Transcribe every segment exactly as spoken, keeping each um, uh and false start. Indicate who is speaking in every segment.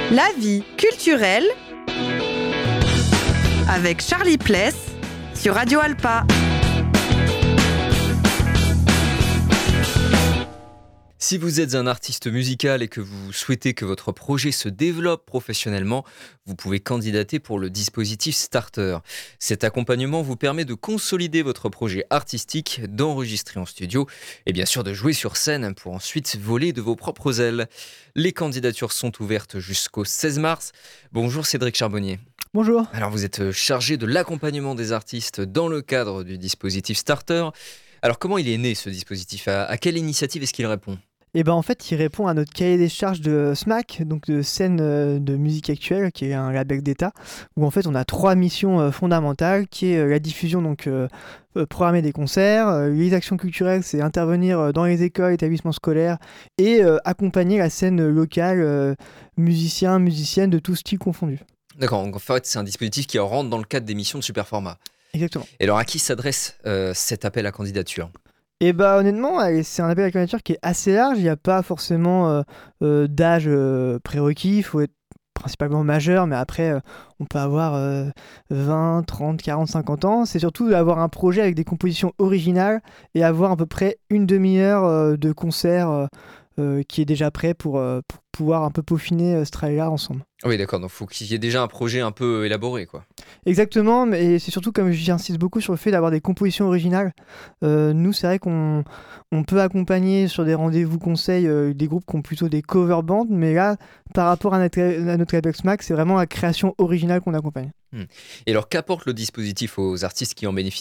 Speaker 1: La vie culturelle avec Charlie Pless sur Radio Alpa.
Speaker 2: Si vous êtes un artiste musical et que vous souhaitez que votre projet se développe professionnellement, vous pouvez candidater pour le dispositif Starter. Cet accompagnement vous permet de consolider votre projet artistique, d'enregistrer en studio et bien sûr de jouer sur scène pour ensuite voler de vos propres ailes. Les candidatures sont ouvertes jusqu'au seize mars. Bonjour Cédric Charbonnier.
Speaker 3: Bonjour.
Speaker 2: Alors vous êtes chargé de l'accompagnement des artistes dans le cadre du dispositif Starter. Alors comment il est né ce dispositif ? À, à quelle initiative est-ce qu'il répond ?
Speaker 3: Et ben en fait, il répond à notre cahier des charges de S M A C, donc de scène de musique actuelle, qui est un label d'État, où en fait on a trois missions fondamentales, qui est la diffusion, donc euh, programmer des concerts, les actions culturelles, c'est intervenir dans les écoles, établissements scolaires, et euh, accompagner la scène locale, euh, musiciens, musiciennes de tous styles confondus.
Speaker 2: D'accord, donc en fait c'est un dispositif qui rentre dans le cadre des missions de Superformat.
Speaker 3: Exactement.
Speaker 2: Et alors à qui s'adresse euh, cet appel à candidature ?
Speaker 3: Et bah honnêtement, c'est un appel à candidature qui est assez large, il n'y a pas forcément euh, euh, d'âge euh, prérequis, il faut être principalement majeur, mais après euh, on peut avoir euh, vingt, trente, quarante, cinquante ans. C'est surtout d'avoir un projet avec des compositions originales et avoir à peu près une demi-heure euh, de concert euh, euh, qui est déjà prêt pour, euh, pour pouvoir un peu peaufiner euh, ce travail-là ensemble.
Speaker 2: Oui d'accord, donc il faut qu'il y ait déjà un projet un peu élaboré quoi.
Speaker 3: Exactement, mais c'est surtout comme j'insiste beaucoup sur le fait d'avoir des compositions originales. Euh, nous, c'est vrai qu'on on peut accompagner sur des rendez-vous conseils euh, des groupes qui ont plutôt des cover bands, mais là, par rapport à notre, à notre label S M A C, c'est vraiment la création originale qu'on accompagne.
Speaker 2: Hum. Et alors, qu'apporte le dispositif aux artistes qui en bénéficient ?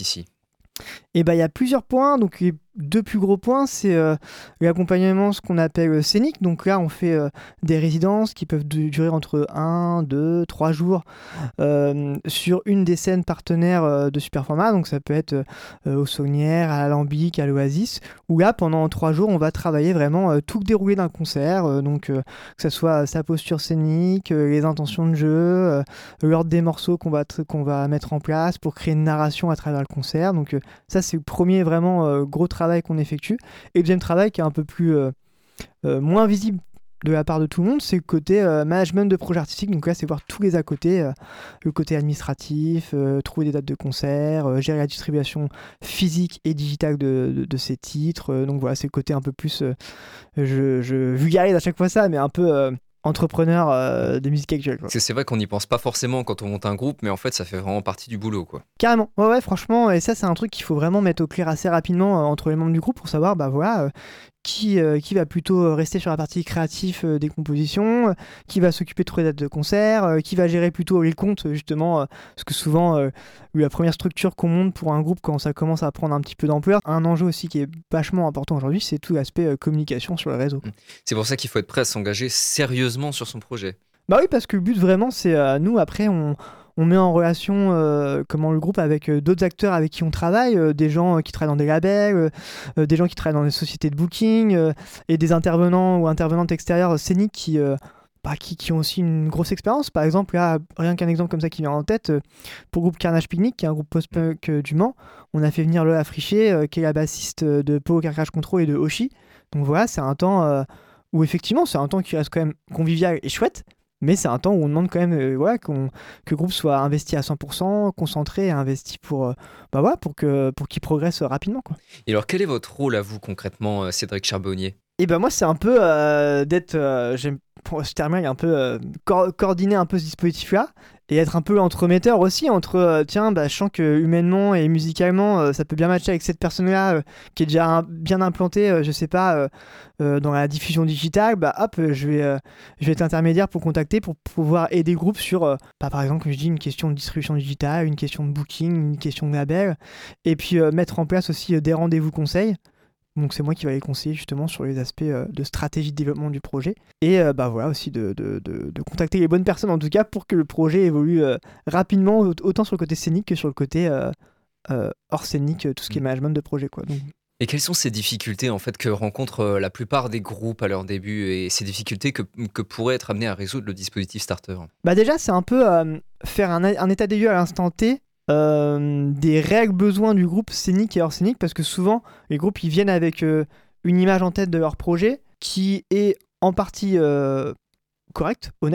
Speaker 3: Et bah, il y a plusieurs points. Donc, les deux plus gros points, c'est euh, l'accompagnement, ce qu'on appelle scénique. Donc là, on fait euh, des résidences qui peuvent du- durer entre un, deux, trois jours euh, sur une des scènes partenaires euh, de Superformat. Donc ça peut être euh, au Saunière, à l'Alambic, à l'Oasis, où là, pendant trois jours, on va travailler vraiment euh, tout le déroulé d'un concert. Euh, donc euh, que ce soit sa posture scénique, euh, les intentions de jeu, euh, l'ordre des morceaux qu'on va, tr- qu'on va mettre en place pour créer une narration à travers le concert. Donc euh, ça, c'est le premier vraiment euh, gros travail qu'on effectue. Et le deuxième travail qui est un peu plus euh, euh, moins visible de la part de tout le monde, c'est le côté euh, management de projet artistique. Donc là, c'est voir tous les à côté, euh, le côté administratif, euh, trouver des dates de concert, euh, gérer la distribution physique et digitale de, de, de ces titres. Euh, donc voilà, c'est le côté un peu plus, euh, je, je vulgarise à chaque fois ça, mais un peu euh, entrepreneur euh, des musiques actuelles, quoi.
Speaker 2: Parce que c'est vrai qu'on n'y pense pas forcément quand on monte un groupe, mais en fait ça fait vraiment partie du boulot quoi.
Speaker 3: Carrément, ouais, ouais, franchement, et ça, c'est un truc qu'il faut vraiment mettre au clair assez rapidement euh, entre les membres du groupe pour savoir, bah voilà, euh, qui, euh, qui va plutôt rester sur la partie créative euh, des compositions, euh, qui va s'occuper de trouver des dates de concert, euh, qui va gérer plutôt les comptes, justement, euh, parce que souvent, euh, la première structure qu'on monte pour un groupe, quand ça commence à prendre un petit peu d'ampleur, un enjeu aussi qui est vachement important aujourd'hui, c'est tout l'aspect euh, communication sur le réseau.
Speaker 2: C'est pour ça qu'il faut être prêt à s'engager sérieusement sur son projet.
Speaker 3: Bah oui, parce que le but vraiment, c'est euh, nous, après, on, on met en relation euh, comment, le groupe avec euh, d'autres acteurs avec qui on travaille, euh, des gens euh, qui travaillent dans des labels, euh, euh, des gens qui travaillent dans des sociétés de booking, euh, et des intervenants ou intervenantes extérieures euh, scéniques qui, euh, bah, qui, qui ont aussi une grosse expérience. Par exemple, là, rien qu'un exemple comme ça qui vient en tête, euh, pour le groupe Carnage Picnic, qui est un groupe post-punk euh, du Mans, on a fait venir Lola Frichet, euh, qui est la bassiste euh, de Pau Carcrash Control et de Oshi. Donc voilà, c'est un temps euh, où effectivement, c'est un temps qui reste quand même convivial et chouette. Mais c'est un temps où on demande quand même euh, voilà, qu'on, que le groupe soit investi à cent pour cent, concentré et investi pour, euh, bah voilà, pour, que, pour qu'il progresse rapidement, quoi.
Speaker 2: Et alors quel est votre rôle à vous concrètement, euh, Cédric Charbonnier ?
Speaker 3: Et ben moi, c'est un peu euh, d'être, euh, j'aime, pour ce terme-là, il y a un peu euh, co- coordonner un peu ce dispositif-là et être un peu l'entremetteur aussi entre, euh, tiens, bah, je sens que humainement et musicalement, euh, ça peut bien matcher avec cette personne-là euh, qui est déjà un- bien implantée, euh, je sais pas, euh, euh, dans la diffusion digitale, bah hop, euh, je vais, euh, je vais être intermédiaire pour contacter, pour pouvoir aider le groupe sur, euh, bah, par exemple, comme je dis, une question de distribution digitale, une question de booking, une question de label, et puis euh, mettre en place aussi euh, des rendez-vous conseils. Donc c'est moi qui vais les conseiller justement sur les aspects euh, de stratégie de développement du projet. Et euh, bah voilà aussi de, de, de, de contacter les bonnes personnes en tout cas pour que le projet évolue euh, rapidement, au- autant sur le côté scénique que sur le côté euh, euh, hors scénique, euh, tout ce qui est management de projet, quoi. Donc,
Speaker 2: Et quelles sont ces difficultés en fait que rencontrent euh, la plupart des groupes à leur début et ces difficultés que, que pourrait être amené à résoudre le dispositif Starter ?
Speaker 3: bah déjà c'est un peu euh, faire un, un état des lieux à l'instant T euh, des réels besoins du groupe scénique et hors scénique, parce que souvent les groupes ils viennent avec euh, une image en tête de leur projet qui est en partie euh, correcte, honnête,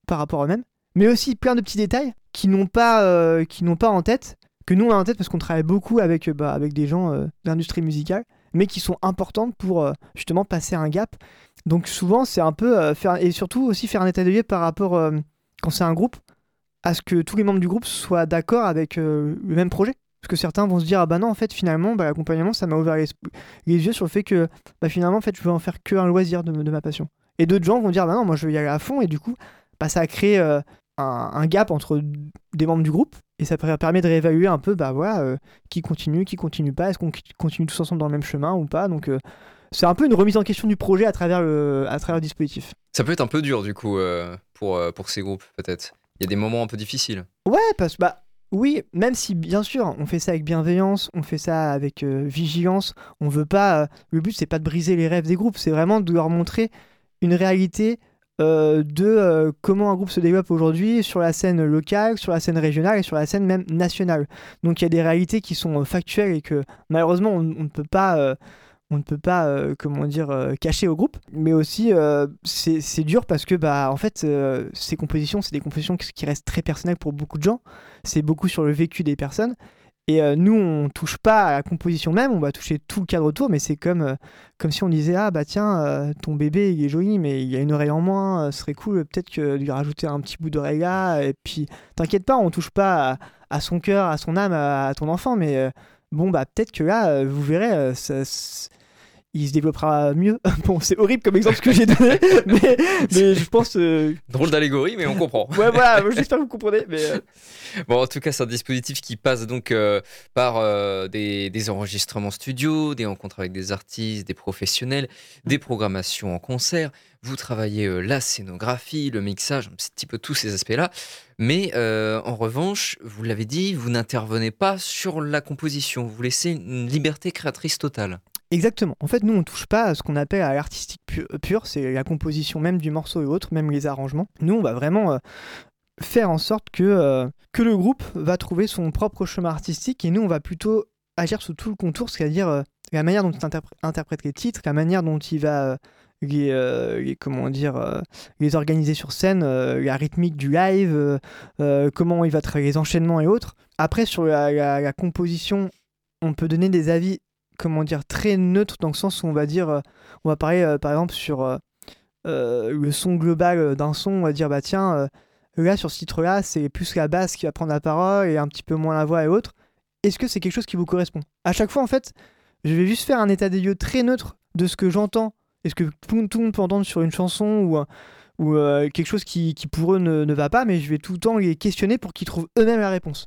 Speaker 3: par rapport à eux-mêmes, mais aussi plein de petits détails qui n'ont pas, euh, qui n'ont pas en tête, que nous on a en tête parce qu'on travaille beaucoup avec, euh, bah, avec des gens euh, de l'industrie musicale, mais qui sont importantes pour euh, justement passer un gap. Donc souvent c'est un peu euh, faire, et surtout aussi faire un état de lieu par rapport, euh, quand c'est un groupe, à ce que tous les membres du groupe soient d'accord avec euh, le même projet. Parce que certains vont se dire, ah bah non, en fait, finalement, bah, l'accompagnement, ça m'a ouvert les, les yeux sur le fait que, bah, finalement, en fait, je veux en faire qu'un loisir de, de ma passion. Et d'autres gens vont dire, bah non, moi, je veux y aller à fond, et du coup, bah, ça a créé euh, un, un gap entre des membres du groupe, et ça permet de réévaluer un peu, bah voilà, euh, qui continue, qui continue pas, est-ce qu'on continue tous ensemble dans le même chemin ou pas. Donc, euh, c'est un peu une remise en question du projet à travers le, à travers le dispositif.
Speaker 2: Ça peut être un peu dur, du coup, euh, pour, euh, pour ces groupes, peut-être. Il y a des moments un peu difficiles.
Speaker 3: Ouais, parce que, bah, oui, même si, bien sûr, on fait ça avec bienveillance, on fait ça avec euh, vigilance, on veut pas... Euh, le but, c'est pas de briser les rêves des groupes, c'est vraiment de leur montrer une réalité euh, de euh, comment un groupe se développe aujourd'hui sur la scène locale, sur la scène régionale et sur la scène même nationale. Donc il y a des réalités qui sont euh, factuelles et que, malheureusement, on, on ne peut pas... Euh, on ne peut pas, euh, comment dire, euh, cacher au groupe, mais aussi euh, c'est, c'est dur parce que bah en fait euh, ces compositions, c'est des compositions qui, qui restent très personnelles pour beaucoup de gens. C'est beaucoup sur le vécu des personnes. Et euh, nous, on touche pas à la composition même, on va toucher tout le cadre autour, mais c'est comme, euh, comme si on disait ah bah tiens, euh, ton bébé il est joli, mais il y a une oreille en moins, euh, ce serait cool peut-être que de lui rajouter un petit bout d'oreille là. Et puis t'inquiète pas, on touche pas à, à son cœur, à son âme, à, à ton enfant, mais euh, bon bah peut-être que là, euh, vous verrez. Euh, ça, il se développera mieux. Bon, c'est horrible comme exemple ce que j'ai donné, mais, mais je pense... Euh...
Speaker 2: Drôle d'allégorie, mais on comprend.
Speaker 3: Ouais, voilà, j'espère que vous comprenez. Mais euh...
Speaker 2: Bon, en tout cas, c'est un dispositif qui passe donc euh, par euh, des, des enregistrements studio, des rencontres avec des artistes, des professionnels, des programmations en concert. Vous travaillez euh, la scénographie, le mixage, un petit peu tous ces aspects-là. Mais euh, en revanche, vous l'avez dit, vous n'intervenez pas sur la composition. Vous laissez une liberté créatrice totale.
Speaker 3: Exactement. En fait, nous, on touche pas à ce qu'on appelle à l'artistique pur, pur, c'est la composition même du morceau et autres, même les arrangements. Nous, on va vraiment euh, faire en sorte que, euh, que le groupe va trouver son propre chemin artistique et nous, on va plutôt agir sous tout le contour, c'est-à-dire euh, la manière dont il interpr- interprète les titres, la manière dont il va euh, les, euh, les, comment dire, euh, les organiser sur scène, euh, la rythmique du live, euh, euh, comment il va travailler les enchaînements et autres. Après, sur la, la, la composition, on peut donner des avis comment dire, très neutre dans le sens où on va dire, euh, on va parler euh, par exemple sur euh, euh, le son global d'un son, on va dire bah tiens, euh, là sur ce titre-là, c'est plus la basse qui va prendre la parole et un petit peu moins la voix et autres. Est-ce que c'est quelque chose qui vous correspond ? À chaque fois en fait, je vais juste faire un état des lieux très neutre de ce que j'entends, est-ce que tout, tout le monde peut entendre sur une chanson ou, ou euh, quelque chose qui, qui pour eux ne, ne va pas, mais je vais tout le temps les questionner pour qu'ils trouvent eux-mêmes la réponse.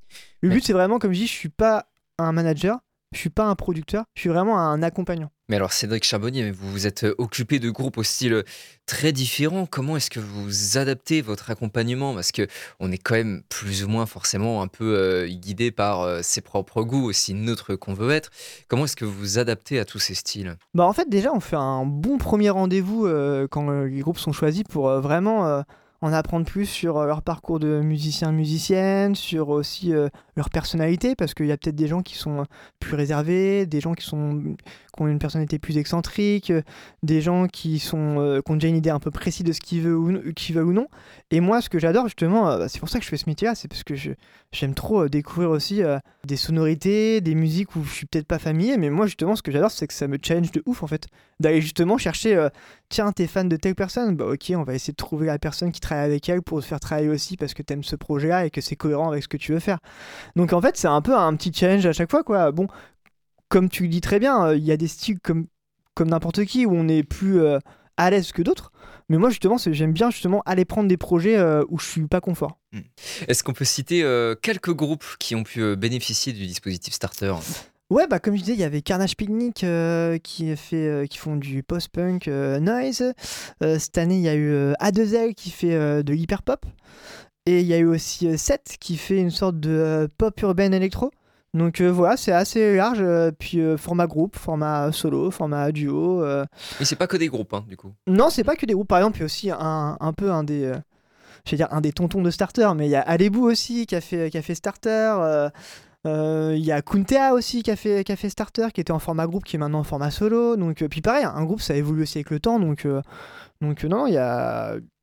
Speaker 3: Le but c'est vraiment, comme je dis, je suis pas un manager, je suis pas un producteur, je suis vraiment un accompagnant.
Speaker 2: Mais alors Cédric Charbonnier, vous vous êtes occupé de groupes au style très différent. Comment est-ce que vous adaptez votre accompagnement ? Parce qu'on est quand même plus ou moins forcément un peu euh, guidé par euh, ses propres goûts, aussi neutre qu'on veut être. Comment est-ce que vous vous adaptez à tous ces styles ?
Speaker 3: Bah en fait déjà on fait un bon premier rendez-vous euh, quand euh, les groupes sont choisis pour euh, vraiment... Euh, en apprendre plus sur euh, leur parcours de musiciens, musiciennes, sur aussi euh, leur personnalité, parce qu'il y a peut-être des gens qui sont plus réservés, des gens qui, sont, qui ont une personnalité plus excentrique, euh, des gens qui, sont, euh, qui ont déjà une idée un peu précise de ce qu'ils veulent ou, qu'ils veulent ou non. Et moi, ce que j'adore justement, euh, c'est pour ça que je fais ce métier-là, c'est parce que je, j'aime trop euh, découvrir aussi euh, des sonorités, des musiques où je suis peut-être pas familier, mais moi justement, ce que j'adore, c'est que ça me challenge de ouf en fait. D'aller justement chercher, euh, tiens, t'es fan de telle personne, bah ok, on va essayer de trouver la personne qui travaille avec elle pour te faire travailler aussi parce que t'aimes ce projet-là et que c'est cohérent avec ce que tu veux faire. Donc en fait, c'est un peu un petit challenge à chaque fois, quoi. Bon, comme tu le dis très bien, il euh, y a des styles comme, comme n'importe qui où on est plus euh, à l'aise que d'autres. Mais moi, justement, c'est, j'aime bien justement aller prendre des projets euh, où je suis pas confort.
Speaker 2: Est-ce qu'on peut citer euh, quelques groupes qui ont pu euh, bénéficier du dispositif Starter ?
Speaker 3: Ouais, bah comme je disais, il y avait Carnage Picnic euh, qui, fait, euh, qui font du post-punk euh, noise. Euh, cette année, il y a eu euh, A deux L qui fait euh, de l'hyper-pop. Et il y a eu aussi euh, Seth qui fait une sorte de euh, pop urbaine électro. Donc euh, voilà, c'est assez large. Euh, puis euh, format groupe, format solo, format duo. Euh...
Speaker 2: Et c'est pas que des groupes, hein, du coup.
Speaker 3: Non, c'est pas que des groupes. Par exemple, il y a aussi un, un peu un des... Euh... Je vais dire un des tontons de Starter, mais il y a Alebou aussi qui a fait, qui a fait Starter. Il euh, euh, y a Kuntea aussi qui a, fait, qui a fait Starter, qui était en format groupe, qui est maintenant en format solo. Donc, euh, puis pareil, un groupe ça évolue aussi avec le temps. Donc, euh, donc euh, non, il y a,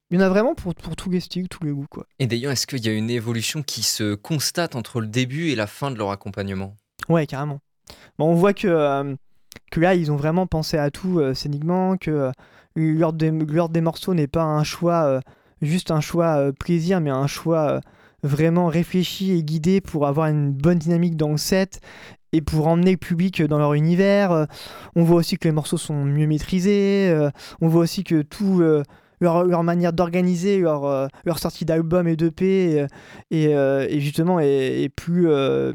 Speaker 3: Il y en a vraiment pour, pour tous les styles, tous les goûts, quoi.
Speaker 2: Et d'ailleurs, est-ce qu'il y a une évolution qui se constate entre le début et la fin de leur accompagnement ?
Speaker 3: Ouais, carrément. Bon, on voit que, euh, que là, ils ont vraiment pensé à tout euh, scéniquement, que euh, l'ordre des, l'ordre des morceaux n'est pas un choix, euh, juste un choix euh, plaisir, mais un choix euh, vraiment réfléchi et guidé pour avoir une bonne dynamique dans le set et pour emmener le public dans leur univers. Euh, on voit aussi que les morceaux sont mieux maîtrisés. Euh, on voit aussi que tout... Euh, Leur, leur manière d'organiser leur, euh, leur sortie d'album et d'E P et, et, euh, et justement est, est, plus, euh,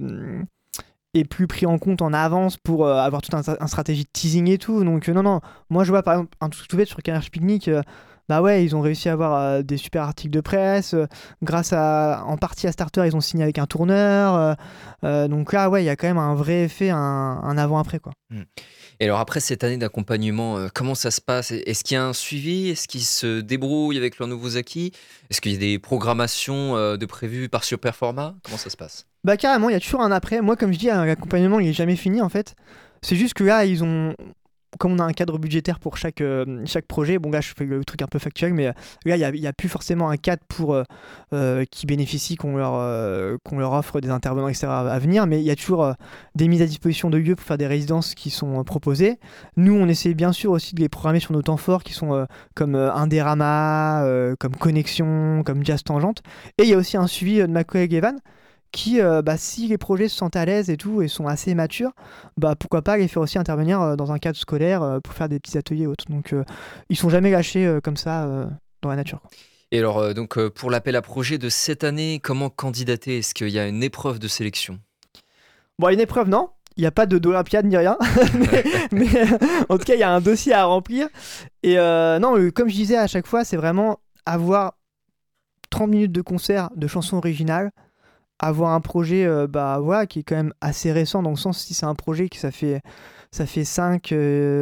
Speaker 3: est plus pris en compte en avance pour euh, avoir toute un, un stratégie de teasing et tout. Donc euh, non, non, moi je vois par exemple un truc tout bête sur Canard Picnic, euh, bah ouais, ils ont réussi à avoir euh, des super articles de presse, euh, grâce à, en partie à Starter, ils ont signé avec un tourneur, euh, euh, donc là ouais, il y a quand même un vrai effet, un, un avant-après quoi.
Speaker 2: Mmh. Et alors après cette année d'accompagnement, euh, comment ça se passe ? Est-ce qu'il y a un suivi ? Est-ce qu'ils se débrouillent avec leurs nouveaux acquis ? Est-ce qu'il y a des programmations euh, de prévues par Superformat ? Comment ça se passe ?
Speaker 3: Bah carrément, il y a toujours un après. Moi comme je dis, l'accompagnement il est jamais fini en fait. C'est juste que là ils ont... Comme on a un cadre budgétaire pour chaque, euh, chaque projet, bon là je fais le truc un peu factuel, mais euh, là il n'y a, a plus forcément un cadre pour, euh, euh, qui bénéficie qu'on leur, euh, qu'on leur offre des intervenants extérieurs à, à venir, mais il y a toujours euh, des mises à disposition de lieux pour faire des résidences qui sont euh, proposées. Nous on essaie bien sûr aussi de les programmer sur nos temps forts qui sont euh, comme euh, Indérama, euh, comme Connexion, comme Jazz Tangente, et il y a aussi un suivi euh, de ma collègue Evan, qui, euh, bah, si les projets se sentent à l'aise et tout, et sont assez matures, bah, pourquoi pas les faire aussi intervenir euh, dans un cadre scolaire euh, pour faire des petits ateliers et autres. Donc euh, ils sont jamais lâchés euh, comme ça euh, dans la nature, quoi.
Speaker 2: Et alors, euh, donc, euh, pour l'appel à projet de cette année, comment candidater ? Est-ce qu'il y a une épreuve de sélection ?
Speaker 3: Bon, une épreuve, non. Il n'y a pas de d'Olympiade ni rien, mais, mais euh, en tout cas, il y a un dossier à remplir. Et euh, non, euh, comme je disais à chaque fois, c'est vraiment avoir trente minutes de concert de chansons originales, avoir un projet euh, bah, voilà, qui est quand même assez récent, dans le sens si c'est un projet qui ça fait, ça fait cinq,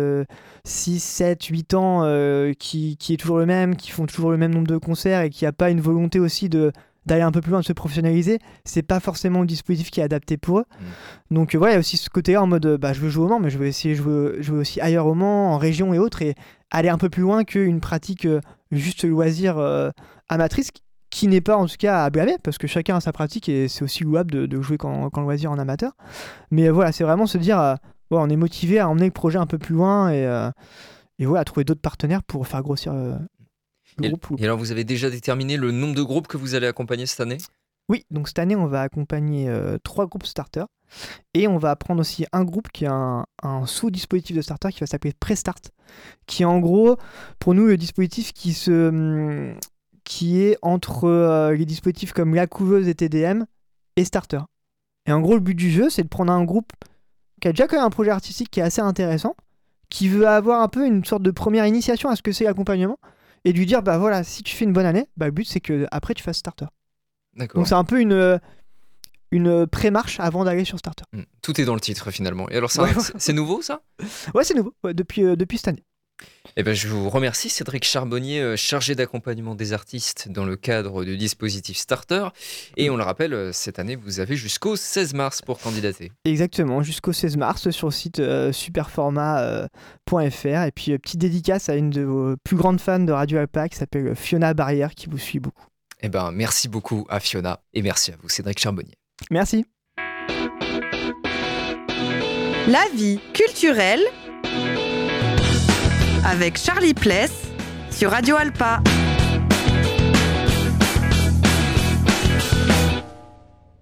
Speaker 3: six, sept, huit ans euh, qui, qui est toujours le même, qui font toujours le même nombre de concerts et qui n'a pas une volonté aussi de, d'aller un peu plus loin, de se professionnaliser, c'est pas forcément le dispositif qui est adapté pour eux. Mmh. Donc voilà, euh, il y a aussi ce côté-là en mode bah, je veux jouer au Mans, mais je veux essayer de jouer, jouer aussi ailleurs au Mans, en région et autres, et aller un peu plus loin qu'une pratique euh, juste loisir euh, amatrice, qui n'est pas en tout cas à blâmer, parce que chacun a sa pratique et c'est aussi louable de, de jouer quand, quand loisir en amateur. Mais euh, voilà, c'est vraiment se dire, euh, ouais, on est motivé à emmener le projet un peu plus loin et, euh, et voilà, à trouver d'autres partenaires pour faire grossir euh, le
Speaker 2: et,
Speaker 3: groupe.
Speaker 2: Et alors, vous avez déjà déterminé le nombre de groupes que vous allez accompagner cette année ?
Speaker 3: Oui, donc cette année, on va accompagner euh, trois groupes starters et on va prendre aussi un groupe qui est un, un sous-dispositif de starter qui va s'appeler Prestart, qui est en gros, pour nous, le dispositif qui se... Hum, qui est entre euh, les dispositifs comme La Couveuse et T D M et Starter. Et en gros, le but du jeu, c'est de prendre un groupe qui a déjà quand même un projet artistique qui est assez intéressant, qui veut avoir un peu une sorte de première initiation à ce que c'est l'accompagnement, et de lui dire, bah voilà, si tu fais une bonne année, bah le but c'est que après tu fasses Starter.
Speaker 2: D'accord.
Speaker 3: Donc c'est un peu une, une pré-marche avant d'aller sur Starter.
Speaker 2: Mmh. Tout est dans le titre finalement. Et alors ça,
Speaker 3: ouais,
Speaker 2: c'est, c'est nouveau ça ?
Speaker 3: Ouais, c'est nouveau, ouais, depuis, euh, depuis cette année.
Speaker 2: Eh ben, je vous remercie Cédric Charbonnier, chargé d'accompagnement des artistes dans le cadre du dispositif Starter. Et on le rappelle, cette année, vous avez jusqu'au seize mars pour candidater.
Speaker 3: Exactement, jusqu'au seize mars sur le site euh, superformat point f r. Et puis, euh, petite dédicace à une de vos plus grandes fans de Radio Alpa qui s'appelle Fiona Barrière, qui vous suit beaucoup.
Speaker 2: Eh ben, merci beaucoup à Fiona et merci à vous Cédric Charbonnier.
Speaker 3: Merci.
Speaker 1: La vie culturelle avec Charlie Pless sur Radio Alpa.